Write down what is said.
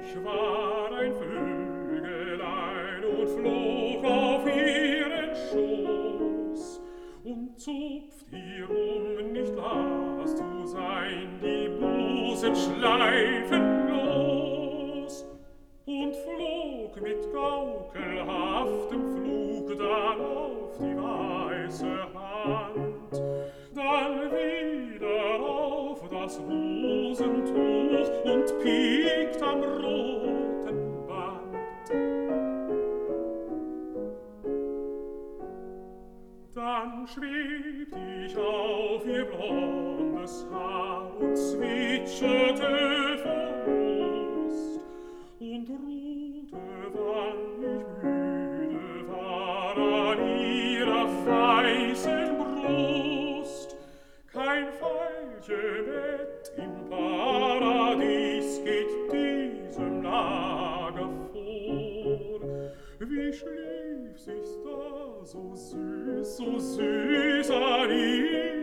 Ich war ein Vögelein und flog auf ihren Schoß und zupft hierum, nicht las zu sein, die Busenschleifen los und flog mit gaukelhaftem Flug dann auf die weiße Hand, dann wieder auf das Rosentuch und piekt am roten Band. Dann schwebt ich auf ihr blondes Haar und zwitscherte vor Lust und ruhte, wann ich müde war, an ihrer weißen Brust. Kein Veilchenbett im Paradies geht diesem Lager vor. Wie schlief sich's da so süß an ihr